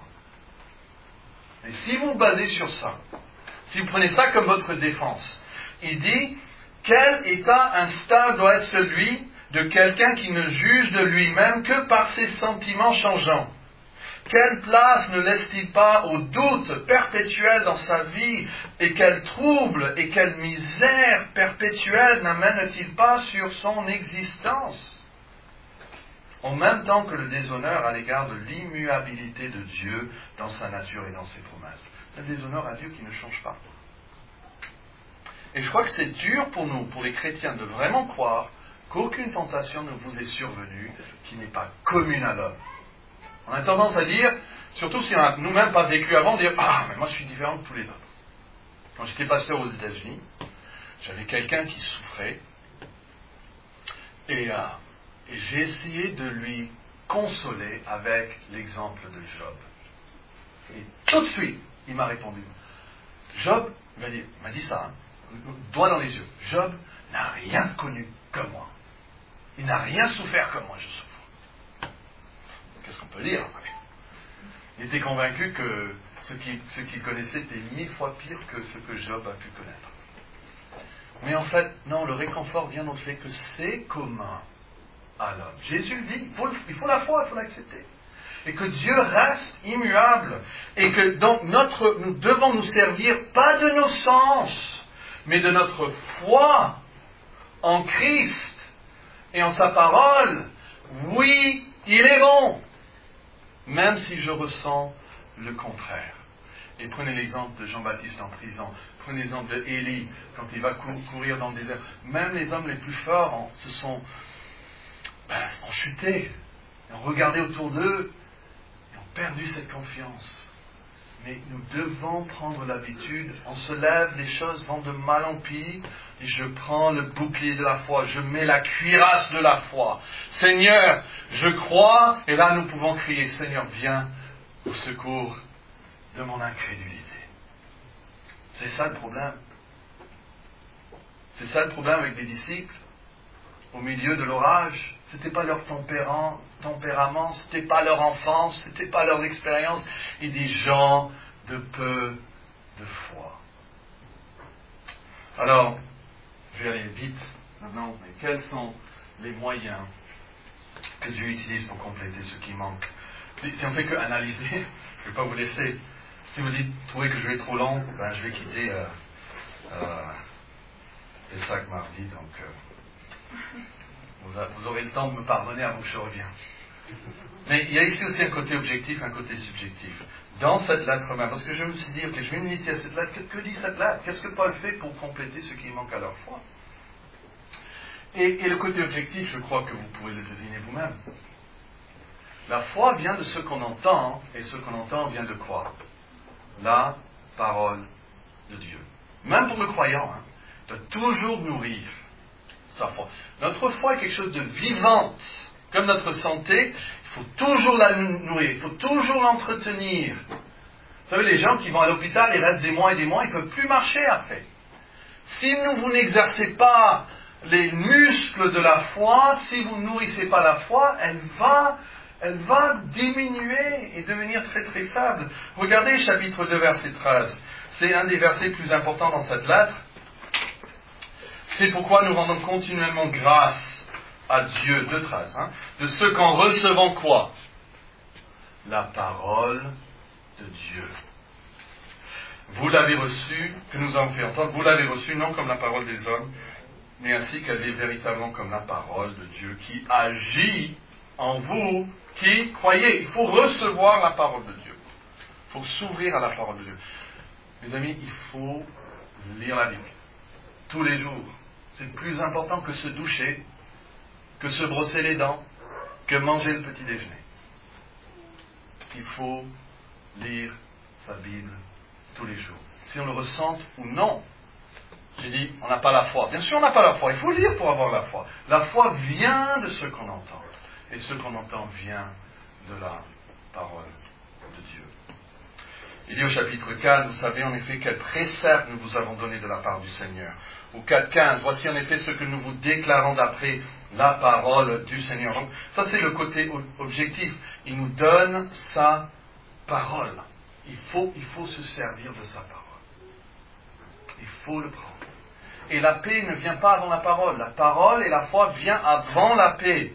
Et si vous vous basez sur ça, si vous prenez ça comme votre défense, il dit, quel état instable doit être celui de quelqu'un qui ne juge de lui-même que par ses sentiments changeants? Quelle place ne laisse-t-il pas au doute perpétuel dans sa vie? Et quel trouble et quelle misère perpétuelle n'amène-t-il pas sur son existence? en même temps que le déshonneur à l'égard de l'immuabilité de Dieu dans sa nature et dans ses promesses. C'est le déshonneur à Dieu qui ne change pas. Et je crois que c'est dur pour nous, pour les chrétiens, de vraiment croire qu'aucune tentation ne vous est survenue qui n'est pas commune à l'homme. On a tendance à dire, surtout si on n'a nous-mêmes pas vécu avant, dire « Ah, mais moi je suis différent de tous les autres. » Quand j'étais pasteur aux États-Unis, j'avais quelqu'un qui souffrait et, euh, et j'ai essayé de lui consoler avec l'exemple de Job. Et tout de suite, il m'a répondu. Job, il m'a dit, il m'a dit ça, hein, doigt dans les yeux. Job n'a rien connu comme moi. Il n'a rien souffert comme moi je souffre. Qu'est-ce qu'on peut dire? Il était convaincu que ce qu'il, ce qu'il connaissait était mille fois pire que ce que Job a pu connaître. Mais en fait, non, le réconfort vient dans le fait que c'est commun à l'homme. Jésus le dit, il faut, il faut la foi, il faut l'accepter. Et que Dieu reste immuable. Et que donc notre, nous devons nous servir pas de nos sens, mais de notre foi en Christ et en sa parole. Oui, il est bon, même si je ressens le contraire. Et prenez l'exemple de Jean-Baptiste en prison. Prenez l'exemple de Élie, quand il va courir dans le désert. Même les hommes les plus forts en, se sont ben, ont chuté, ont regardé autour d'eux, et ont perdu cette confiance. Mais nous devons prendre l'habitude, on se lève, les choses vont de mal en pis, et je prends le bouclier de la foi, je mets la cuirasse de la foi. Seigneur, je crois, et là nous pouvons crier, Seigneur, viens au secours de mon incrédulité. C'est ça le problème. C'est ça le problème avec les disciples. Au milieu de l'orage, ce n'était pas leur tempérament, tempérament, ce n'était pas leur enfance, ce n'était pas leur expérience. Et des gens de peu de foi. Alors, je vais aller vite maintenant, mais quels sont les moyens que Dieu utilise pour compléter ce qui manque? Si, si on ne fait que analyser, je ne vais pas vous laisser. Si vous dites, trouvez que je vais trop long, ben je vais quitter euh, euh, les sacs mardi, donc euh, vous, a, vous aurez le temps de me pardonner avant que je revienne. Mais il y a ici aussi un côté objectif, un côté subjectif. Dans cette lettre même, parce que je me suis dit, ok, je vais m'uniter à cette lettre, que, que dit cette lettre? Qu'est-ce que Paul fait pour compléter ce qui manque à leur foi? Et, et le côté objectif, je crois que vous pouvez le deviner vous-même. La foi vient de ce qu'on entend, et ce qu'on entend vient de quoi? La parole de Dieu. Même pour le croyant, hein, doit toujours nourrir sa foi. Notre foi est quelque chose de vivante. Comme notre santé, il faut toujours la nourrir, il faut toujours l'entretenir. Vous savez, les gens qui vont à l'hôpital, ils restent des mois et des mois, ils ne peuvent plus marcher après. Si nous, vous n'exercez pas les muscles de la foi, si vous ne nourrissez pas la foi, elle va... elle va diminuer et devenir très très faible. Regardez chapitre deux, verset treize. C'est un des versets plus importants dans cette lettre. C'est pourquoi nous rendons continuellement grâce à Dieu, deux treize, hein, de ce qu'en recevant quoi? La parole de Dieu. Vous l'avez reçue, que nous avons fait entendre, vous l'avez reçue non comme la parole des hommes, mais ainsi qu'elle est véritablement comme la parole de Dieu qui agit en vous qui croyez. Il faut recevoir la parole de Dieu. Il faut s'ouvrir à la parole de Dieu. Mes amis, il faut lire la Bible. Tous les jours. C'est plus important que se doucher, que se brosser les dents, que manger le petit déjeuner. Il faut lire sa Bible tous les jours. Si on le ressent ou non. J'ai dit, on n'a pas la foi. Bien sûr, on n'a pas la foi. Il faut lire pour avoir la foi. La foi vient de ce qu'on entend. Et ce qu'on entend vient de la parole de Dieu. Il dit au chapitre quatre, vous savez en effet quel précepte nous vous avons donné de la part du Seigneur. Au quatre quinze, voici en effet ce que nous vous déclarons d'après la parole du Seigneur. Donc, ça c'est le côté objectif. Il nous donne sa parole. Il faut, il faut se servir de sa parole. Il faut le prendre. Et la paix ne vient pas avant la parole. La parole et la foi viennent avant la paix.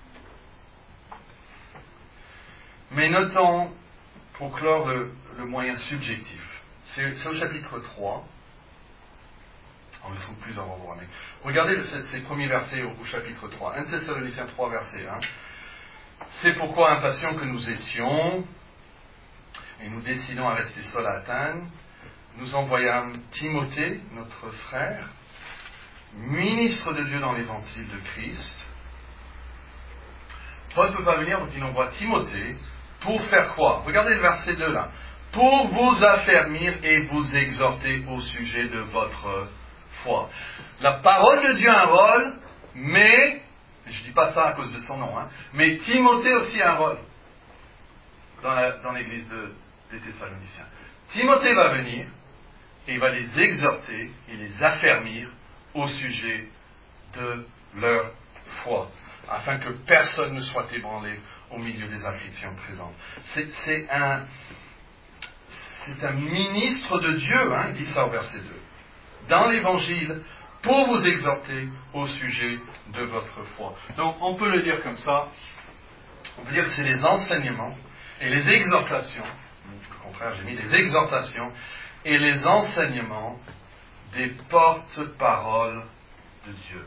Mais notons, pour clore le, le moyen subjectif, c'est, c'est au chapitre trois, on ne le trouve plus dans vos droits, mais regardez le, ces, ces premiers versets au, au chapitre trois, un Thessaloniciens trois, verset un. C'est pourquoi, impatients que nous étions, et nous décidons à rester seuls à Athènes, nous envoyâmes Timothée, notre frère, ministre de Dieu dans l'évangile de Christ. Paul ne peut pas venir, donc il envoie Timothée pour faire quoi? Regardez le verset deux là. Pour vous affermir et vous exhorter au sujet de votre foi. La parole de Dieu a un rôle, mais, je ne dis pas ça à cause de son nom, hein, mais Timothée aussi a un rôle dans, la, dans l'église de, des Thessaloniciens. Timothée va venir et il va les exhorter et les affermir au sujet de leur foi, afin que personne ne soit ébranlé au milieu des afflictions présentes. C'est, c'est, un, c'est un ministre de Dieu, hein, il dit ça au verset deux, dans l'Évangile, pour vous exhorter au sujet de votre foi. Donc on peut le dire comme ça, on peut dire que c'est les enseignements et les exhortations, au contraire j'ai mis les exhortations et les enseignements des porte-paroles de Dieu.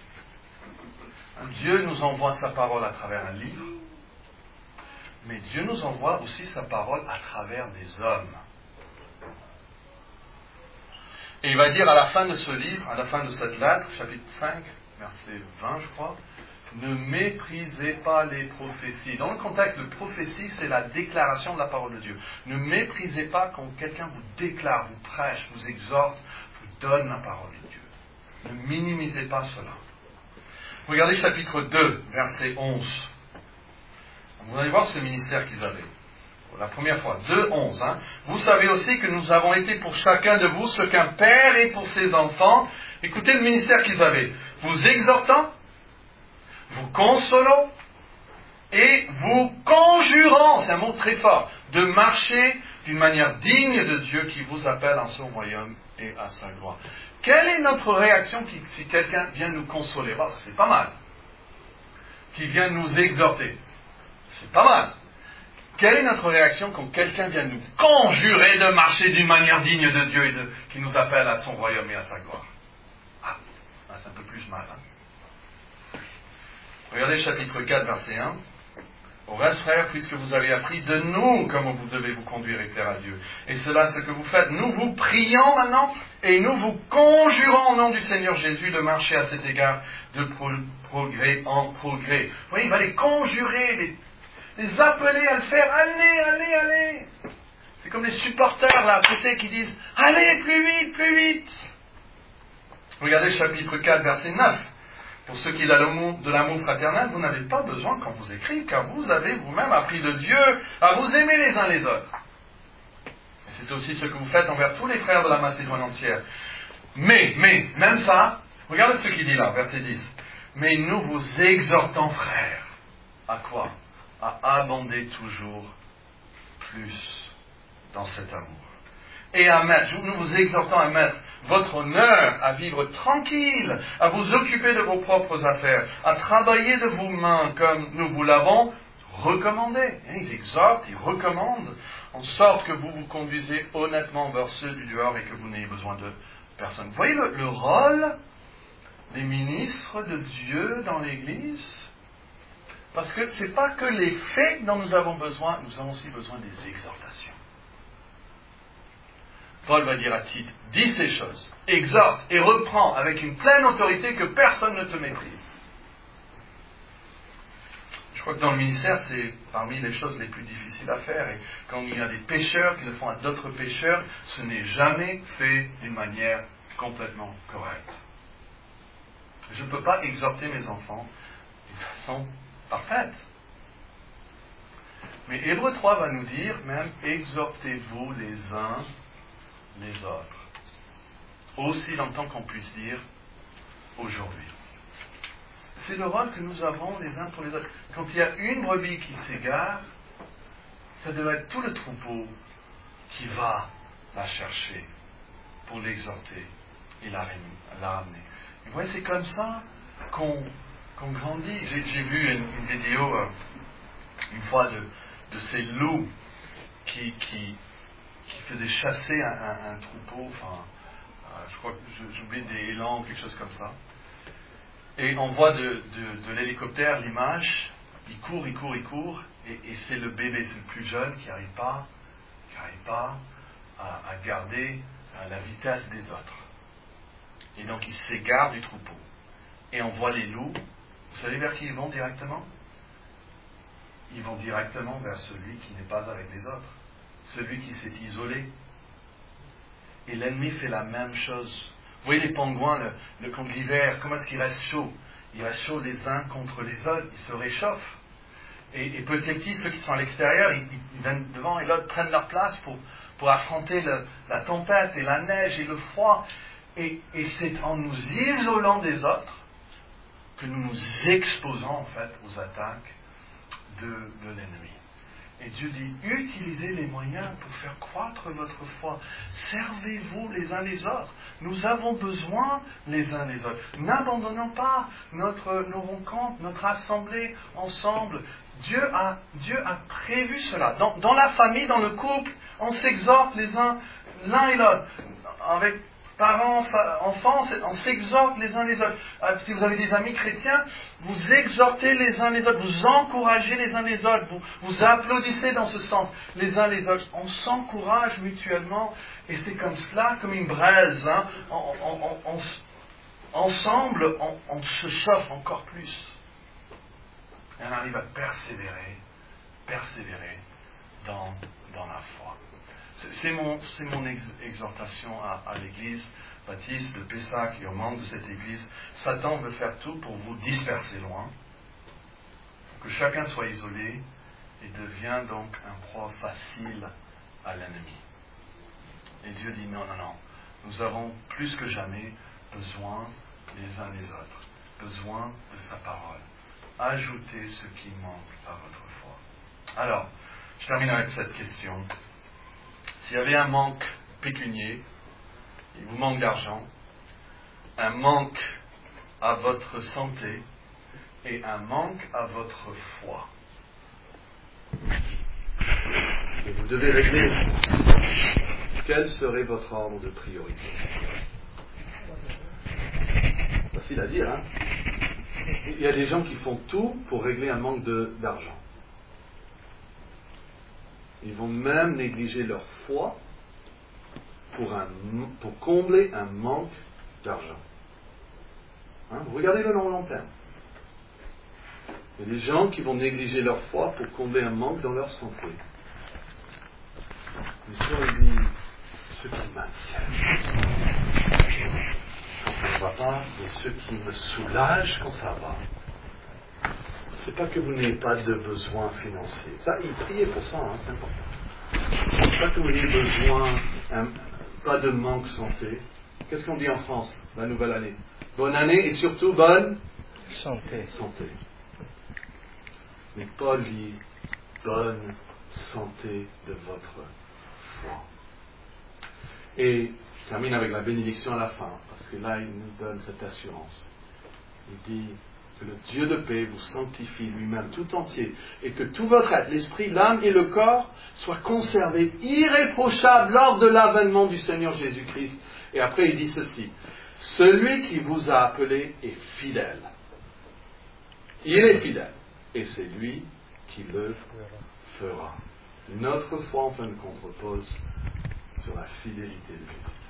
Dieu nous envoie sa parole à travers un livre, mais Dieu nous envoie aussi sa parole à travers des hommes. Et il va dire à la fin de ce livre, à la fin de cette lettre, chapitre cinq, verset vingt, je crois, ne méprisez pas les prophéties. Dans le contexte de prophétie, c'est la déclaration de la parole de Dieu. Ne méprisez pas quand quelqu'un vous déclare, vous prêche, vous exhorte, vous donne la parole de Dieu. Ne minimisez pas cela. Regardez chapitre deux, verset onze. Vous allez voir ce ministère qu'ils avaient. Pour la première fois, deux, onze. Hein. Vous savez aussi que nous avons été pour chacun de vous ce qu'un père est pour ses enfants. Écoutez le ministère qu'ils avaient. Vous exhortant, vous consolant et vous conjurant, c'est un mot très fort, de marcher d'une manière digne de Dieu qui vous appelle en son royaume et à sa gloire. Quelle est notre réaction si quelqu'un vient nous consoler? Oh, c'est pas mal. Qui vient nous exhorter? C'est pas mal. Quelle est notre réaction quand quelqu'un vient nous conjurer de marcher d'une manière digne de Dieu et de, qui nous appelle à son royaume et à sa gloire? Ah, c'est un peu plus mal. Hein? Regardez chapitre quatre, verset un. Au reste, frères, puisque vous avez appris de nous comment vous devez vous conduire et plaire à Dieu. Et cela, ce que vous faites. Nous vous prions maintenant et nous vous conjurons au nom du Seigneur Jésus de marcher à cet égard de pro- progrès en progrès. Vous voyez, il va les conjurer, les, les appeler à le faire. Allez, allez, allez. C'est comme les supporters là à côté qui disent allez, plus vite, plus vite. Regardez chapitre quatre, verset neuf. Pour ceux qui ont de l'amour fraternel, vous n'avez pas besoin qu'on vous écrive, car vous avez vous-même appris de Dieu à vous aimer les uns les autres. Et c'est aussi ce que vous faites envers tous les frères de la Macédoine entière. Mais, mais, même ça, regardez ce qu'il dit là, verset dix. Mais nous vous exhortons, frères, à quoi? À abonder toujours plus dans cet amour. Et à mettre, nous vous exhortons à mettre votre honneur à vivre tranquille, à vous occuper de vos propres affaires, à travailler de vos mains comme nous vous l'avons recommandé. Ils exhortent, ils recommandent, en sorte que vous vous conduisez honnêtement vers ceux du dehors et que vous n'ayez besoin de personne. Vous voyez le, le rôle des ministres de Dieu dans l'Église? Parce que ce n'est pas que les faits dont nous avons besoin, nous avons aussi besoin des exhortations. Paul va dire à Tite, dis ces choses, exhorte et reprends avec une pleine autorité que personne ne te méprise. Je crois que dans le ministère, c'est parmi les choses les plus difficiles à faire. Et quand il y a des pécheurs qui le font à d'autres pécheurs, ce n'est jamais fait d'une manière complètement correcte. Je ne peux pas exhorter mes enfants d'une façon parfaite. Mais Hébreux trois va nous dire même, exhortez-vous les uns les autres, aussi longtemps qu'on puisse dire aujourd'hui. C'est le rôle que nous avons les uns pour les autres. Quand il y a une brebis qui s'égare, ça doit être tout le troupeau qui va la chercher pour l'exhorter et la ramener. Et vous voyez, c'est comme ça qu'on, qu'on grandit. J'ai, j'ai vu une, une vidéo euh, une fois de, de ces loups qui, qui qui faisait chasser un, un, un troupeau, enfin, euh, je crois que j'oublie des élans ou quelque chose comme ça. Et on voit de, de, de l'hélicoptère l'image, il court, il court, il court, et, et c'est le bébé, c'est le plus jeune qui n'arrive pas, qui arrive pas à, à garder à la vitesse des autres. Et donc il s'égare du troupeau. Et on voit les loups, vous savez vers qui ils vont directement? Ils vont directement vers celui qui n'est pas avec les autres, celui qui s'est isolé. Et l'ennemi fait la même chose. Vous voyez les pingouins, le, le contre l'hiver, comment est-ce qu'ils restent chauds? Ils restent chauds les uns contre les autres, ils se réchauffent. Et, et petit à petit, ceux qui sont à l'extérieur, ils, ils viennent devant et l'autre prennent leur place pour, pour affronter le, la tempête et la neige et le froid. Et, et c'est en nous isolant des autres que nous nous exposons en fait aux attaques de, de l'ennemi. Et Dieu dit, utilisez les moyens pour faire croître votre foi. Servez-vous les uns les autres. Nous avons besoin les uns des autres. N'abandonnons pas notre, nos rencontres, notre assemblée ensemble. Dieu a, Dieu a prévu cela. Dans, dans la famille, dans le couple, on s'exhorte les uns, l'un et l'autre. Avec parents, enfants, on s'exhorte les uns les autres. Si vous avez des amis chrétiens, vous exhortez les uns les autres, vous encouragez les uns les autres, vous, vous applaudissez dans ce sens les uns les autres. On s'encourage mutuellement et c'est comme cela, comme une braise. Hein. On, on, on, on, ensemble, on, on se chauffe encore plus. Et on arrive à persévérer, persévérer dans, dans la foi. C'est mon, c'est mon ex, exhortation à, à l'Église baptiste de Pessac et aux membres de cette Église. Satan veut faire tout pour vous disperser loin, pour que chacun soit isolé et devient donc un proie facile à l'ennemi. Et Dieu dit non, non, non. Nous avons plus que jamais besoin les uns des autres, besoin de sa parole. Ajoutez ce qui manque à votre foi. Alors, je termine avec cette question. S'il y avait un manque pécunier, il vous manque d'argent, un manque à votre santé et un manque à votre foi, et vous devez régler, quel serait votre ordre de priorité? Facile à dire, hein? Il y a des gens qui font tout pour régler un manque de, d'argent. Ils vont même négliger leur foi pour, un, pour combler un manque d'argent. Hein, vous regardez le long long terme. Il y a des gens qui vont négliger leur foi pour combler un manque dans leur santé. L'histoire dit ce qui maintient quand ça ne va pas, et ce qui me soulage quand ça va. C'est pas que vous n'ayez pas de besoin financier. Ça, il priez pour ça, hein, c'est important. C'est pas que vous n'ayez besoin, hein, pas de manque santé. Qu'est-ce qu'on dit en France, la nouvelle année? Bonne année et surtout bonne santé. santé. Mais Paul dit bonne santé de votre foi. Et je termine avec la bénédiction à la fin, parce que là, il nous donne cette assurance. Il dit que le Dieu de paix vous sanctifie lui-même tout entier, et que tout votre être, l'esprit, l'âme et le corps, soient conservés irréprochables lors de l'avènement du Seigneur Jésus-Christ. Et après, il dit ceci: celui qui vous a appelé est fidèle. Il est fidèle, et c'est lui qui le fera. Notre foi, en fin de compte, repose sur la fidélité de Jésus.